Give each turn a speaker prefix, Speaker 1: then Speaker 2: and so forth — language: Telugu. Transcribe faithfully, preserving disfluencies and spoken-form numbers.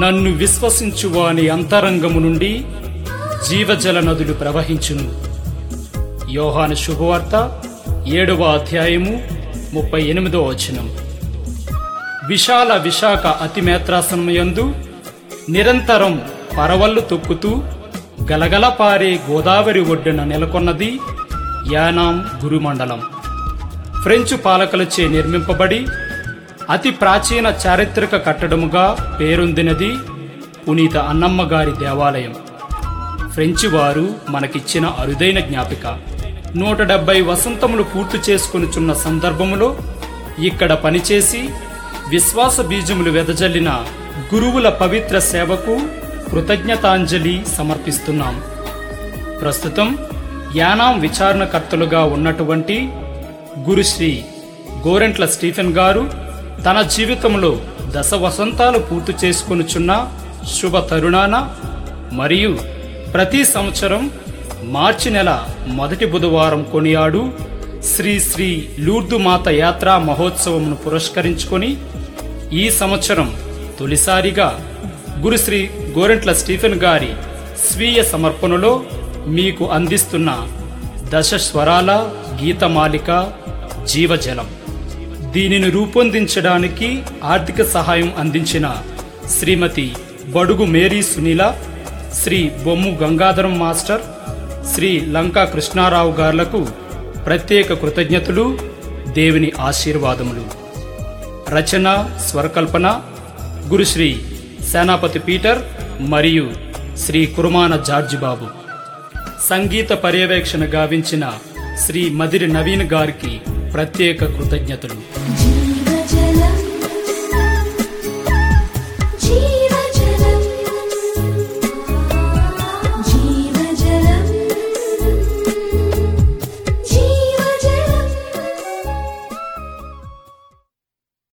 Speaker 1: నన్ను విశ్వసించువాని అంతరంగము నుండి జీవజల నదులు ప్రవహించును. యోహాను శుభవార్త ఏడవ అధ్యాయము ముప్పై ఎనిమిదో వచనం. విశాల విశాఖ అతిమేత్రాసనయందు నిరంతరం పరవళ్లు తొక్కుతూ గలగల పారే గోదావరి ఒడ్డున నెలకొన్నది యానాం గురుమండలం. ఫ్రెంచు పాలకులచే నిర్మింపబడి అతి ప్రాచీన చారిత్రక కట్టడముగా పేరొందినది పునీత అన్నమ్మ గారి దేవాలయం. ఫ్రెంచి వారు మనకిచ్చిన అరుదైన జ్ఞాపిక. నూట డెబ్బై వసంతములు పూర్తి చేసుకొనుచున్న సందర్భములో ఇక్కడ పనిచేసి విశ్వాస బీజములు వెదజల్లిన గురువుల పవిత్ర సేవకు కృతజ్ఞతాంజలి సమర్పిస్తున్నాం. ప్రస్తుతం యానాం విచారణకర్తలుగా ఉన్నటువంటి గురుశ్రీ గోరెంట్ల స్టీఫెన్ గారు తన జీవితంలో దశ వసంతాలు పూర్తి చేసుకొనుచున్న శుభ తరుణాన మరియు ప్రతి సంవత్సరం మార్చి నెల మొదటి బుధవారం కొనియాడు శ్రీ శ్రీ లూర్దు మాత యాత్రా మహోత్సవమును పురస్కరించుకొని ఈ సంవత్సరం తొలిసారిగా గురుశ్రీ గోరెంట్ల స్టీఫెన్ గారి స్వీయ సమర్పణలో మీకు అందిస్తున్న దశ స్వరాల గీతమాలిక జీవజలం. దీనిని రూపొందించడానికి ఆర్థిక సహాయం అందించిన శ్రీమతి బడుగు మేరీ సునీల, శ్రీ బొమ్ము గంగాధరం మాస్టర్, శ్రీ లంకా కృష్ణారావు గార్లకు ప్రత్యేక కృతజ్ఞతలు, దేవుని ఆశీర్వాదములు. రచన స్వరకల్పన గురుశ్రీ సేనాపతి పీటర్ మరియు శ్రీ కుర్మాన జార్జి బాబు. సంగీత పర్యవేక్షణ గావించిన శ్రీ మదిరి నవీన్ గారికి ప్రత్యేక కృతజ్ఞతలు.